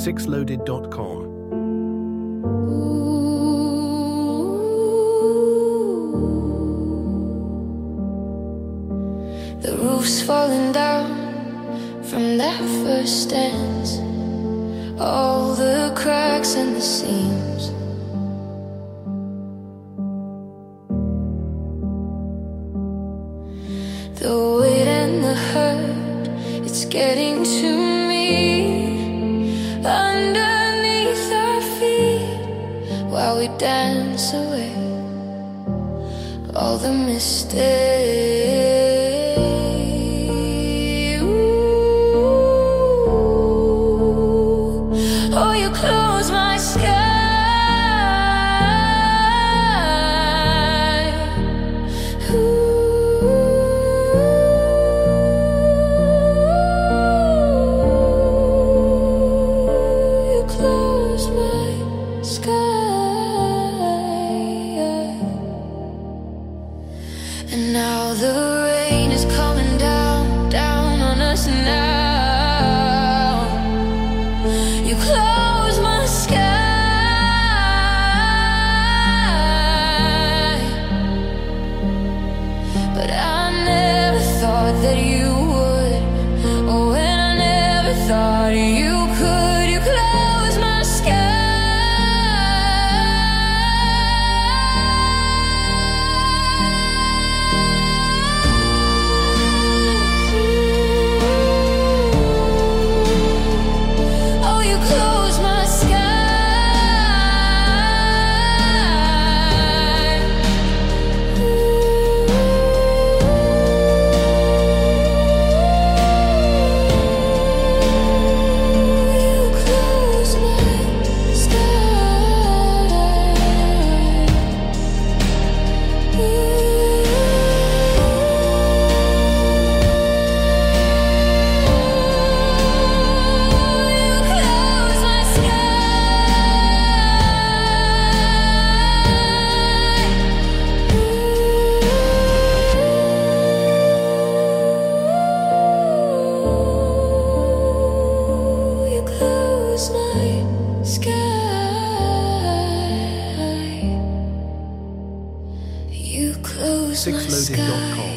sixloaded.com. The roof's falling down from that first dance. All the cracks and the seams. The weight and the hurt, it's getting to me. Underneath our feet, while we dance away all the mistakes. Oh, you close my sky. You close my sky. And now the rain is coming down, down on us now. You close my sky. But I never thought that you would. Oh, and I never thought you could. You close my sky. Oh, you close my sky. You close my sky. You close my sky. sixloaded.com.